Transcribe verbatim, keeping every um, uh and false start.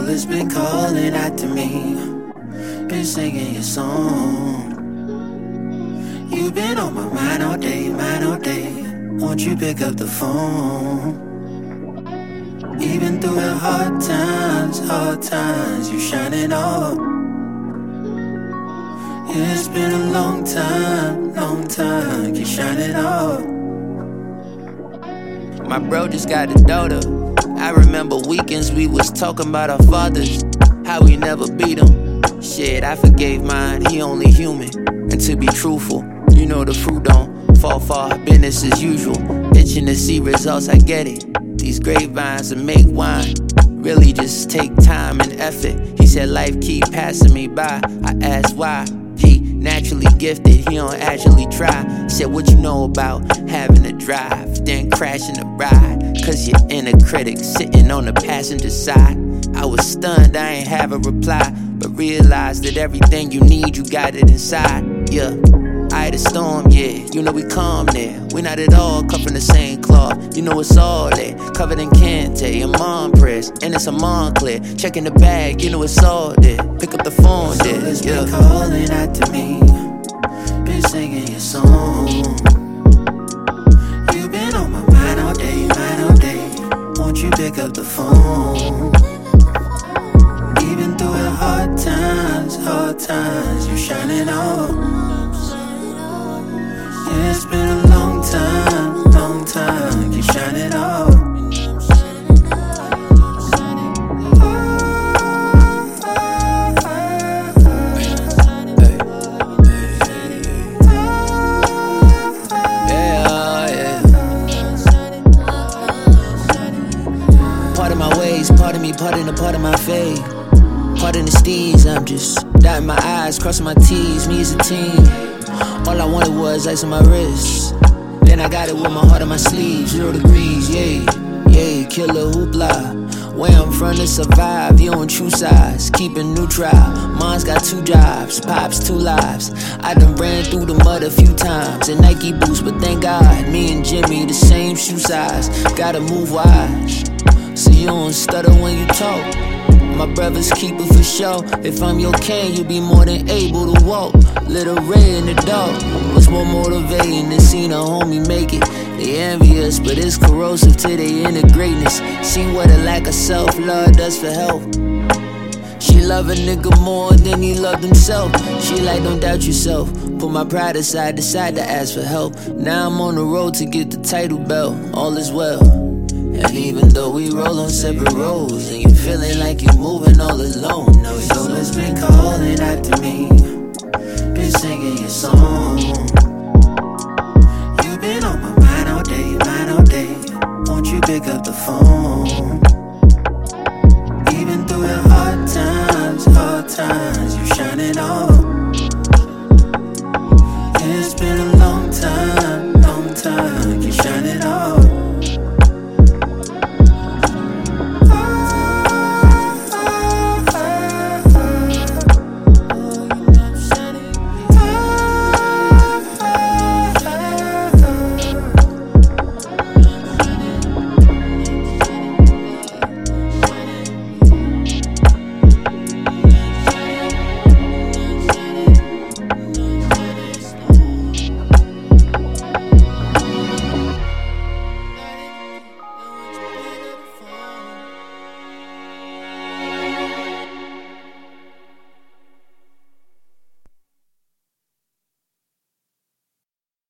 it's been calling out to me, been singing your song. You've been on my mind all day, mind all day. Won't you pick up the phone? Even through the hard times, hard times, you shining up. Yeah, it's been a long time, long time, you shining up. My bro just got a daughter. I remember weekends we was talking about our fathers, how we never beat him. Shit, I forgave mine, he only human. And to be truthful, you know the fruit don't fall far, business as usual. Itching to see results, I get it. These grapevines that make wine really just take time and effort. He said life keep passing me by. I asked why. He naturally gifted, he don't actually try. He said what you know about having to drive, then crashing the ride, cause your inner critic sitting on the passenger side. I was stunned, I ain't have a reply, but realized that everything you need, you got it inside. Yeah, I had a storm, yeah, you know we calm there. We not at all cut from the same cloth, you know it's all there. Covered in Kente and mom prayers, and it's a Montclair. Checking the bag, you know it's all there. Pick up the phone, so there, it's yeah. been calling out to me, been singing your song. You've been on my mind all day, mind all day. Won't you pick up the phone? Even through the hard times, hard times, you shining up. Yeah, it's been a long time, long time, you shining up. Part of me, part in the part of my fade. Part in the steez, I'm just dotting my I's, crossing my T's, me as a team. All I wanted was ice on my wrist. Then I got it with my heart on my sleeve. Zero degrees, yay, yay, killer hoopla. Where I'm from to survive, you on true size, keeping neutral. Mom's got two jobs, pops two lives. I done ran through the mud a few times in Nike boots, but thank God, me and Jimmy the same shoe size. Gotta move wise, so you don't stutter when you talk. My brother's keeper for sure. If I'm your king, you'll be more than able to walk. Little ray in the dark. What's more motivating than seeing a homie make it? They envious, but it's corrosive to their inner greatness. See what a lack of self-love does for health. She love a nigga more than he loved himself. She like, don't doubt yourself. Put my pride aside, decide to ask for help. Now I'm on the road to get the title belt. All is well. And even though we roll on separate roads, and you're feeling like you're moving all alone, no, so it's been calling out to me, been singing your song. You've been on my mind all day, mind all day. Won't you pick up the phone? Even through the hard times, hard times, you shining up.